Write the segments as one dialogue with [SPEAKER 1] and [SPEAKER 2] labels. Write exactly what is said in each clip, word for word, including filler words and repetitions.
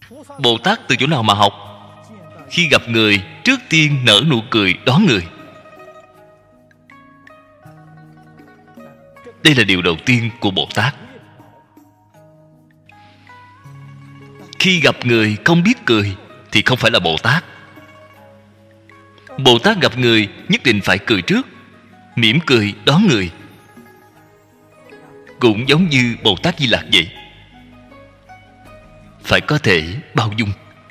[SPEAKER 1] Bồ Tát từ chỗ nào mà học? Khi gặp người, trước tiên nở nụ cười đón người. Đây là điều đầu tiên của Bồ Tát. Khi gặp người không biết cười thì không phải là Bồ Tát. Bồ Tát gặp người nhất định phải cười trước, mỉm cười đón người. Cũng giống như Bồ Tát Di Lặc vậy, phải có thể bao dung.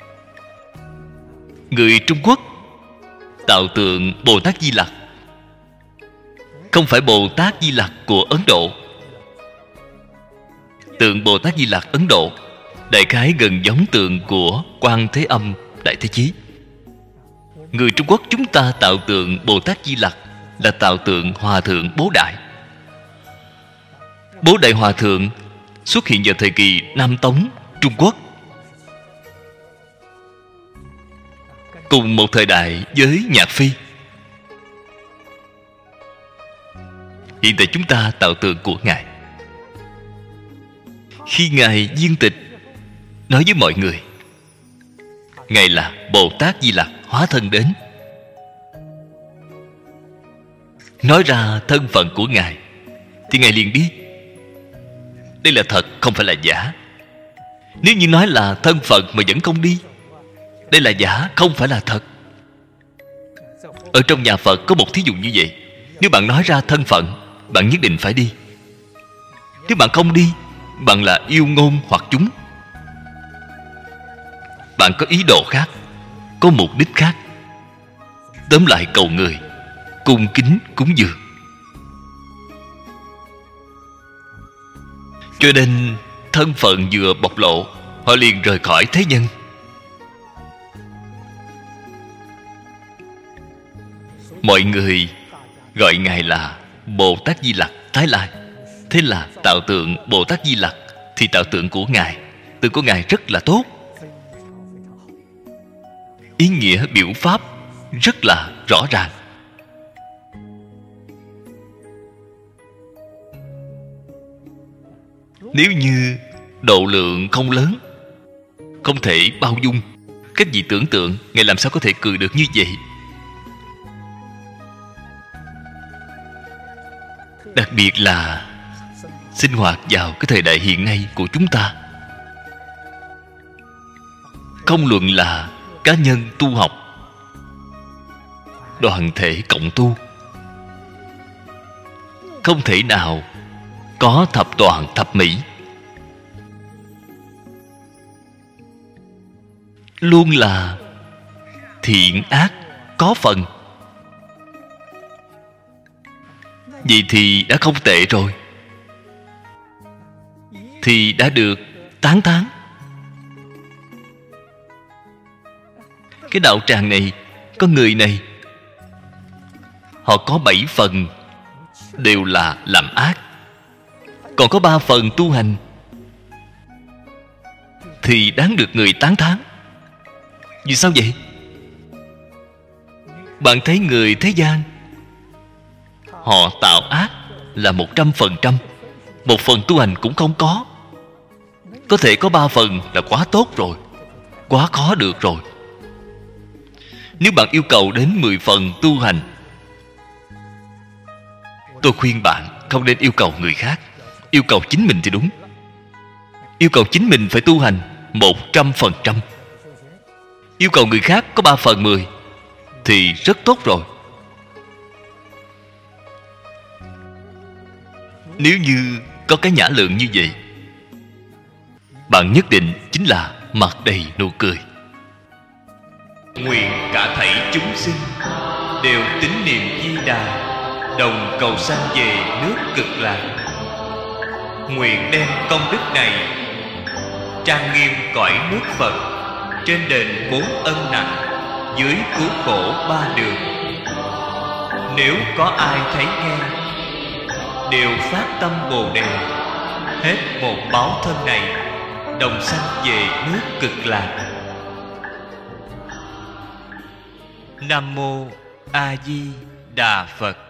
[SPEAKER 1] Người Trung Quốc tạo tượng Bồ Tát Di Lặc không phải Bồ Tát Di Lặc của Ấn Độ. Tượng Bồ Tát Di Lặc Ấn Độ đại khái gần giống tượng của Quan Thế Âm Đại Thế Chí. Người Trung Quốc chúng ta tạo tượng Bồ Tát Di Lặc là tạo tượng Hòa Thượng Bố Đại. Bố Đại Hòa Thượng xuất hiện vào thời kỳ Nam Tống, Trung Quốc, cùng một thời đại với Nhạc Phi. Hiện tại chúng ta tạo tượng của Ngài. Khi Ngài viên tịch nói với mọi người, Ngài là Bồ Tát Di Lặc hóa thân đến, nói ra thân phận của Ngài, thì Ngài liền đi. Đây là thật, không phải là giả. Nếu như nói là thân phận mà vẫn không đi, đây là giả, không phải là thật. Ở trong nhà Phật có một thí dụ như vậy. Nếu bạn nói ra thân phận, bạn nhất định phải đi. Nếu bạn không đi, bạn là yêu ngôn hoặc chúng. Bạn có ý đồ khác, có mục đích khác. Tóm lại cầu người, cung kính cúng dường. Cho nên thân phận vừa bộc lộ, họ liền rời khỏi thế nhân. Mọi người gọi Ngài là Bồ Tát Di Lặc Tái Lai. Thế là tạo tượng Bồ Tát Di Lặc thì tạo tượng của Ngài, tượng của Ngài rất là tốt. Ý nghĩa biểu pháp rất là rõ ràng. Nếu như độ lượng không lớn, không thể bao dung, cách gì tưởng tượng Ngài làm sao có thể cười được như vậy? Đặc biệt là sinh hoạt vào cái thời đại hiện nay của chúng ta, không luận là cá nhân tu học, đoàn thể cộng tu, không thể nào có thập toàn thập mỹ. Luôn là thiện ác có phần. Vậy thì đã không tệ rồi, thì đã được tán thán. Cái đạo tràng này, có người này, họ có bảy phần đều là làm ác, còn có ba phần tu hành, thì đáng được người tán thán. Vì sao vậy? Bạn thấy người thế gian, họ tạo ác là một trăm phần trăm, một phần tu hành cũng không có. Có thể có ba phần là quá tốt rồi, quá khó được rồi. Nếu bạn yêu cầu đến mười phần tu hành, tôi khuyên bạn không nên yêu cầu người khác, yêu cầu chính mình thì đúng. Yêu cầu chính mình phải tu hành một trăm phần trăm. Yêu cầu người khác có ba phần mười thì rất tốt rồi. Nếu như có cái nhã lượng như vậy, bạn nhất định chính là mặt đầy nụ cười. Nguyện cả thảy chúng sinh đều tín niệm Di Đà, đồng cầu sanh về nước Cực Lạc. Nguyện đem công đức này trang nghiêm cõi nước Phật, trên đền bốn ân nặng, dưới cứu khổ ba đường. Nếu có ai thấy nghe, đều phát tâm Bồ Đề, hết một báo thân này, đồng sanh về nước Cực Lạc. Nam mô A Di Đà Phật.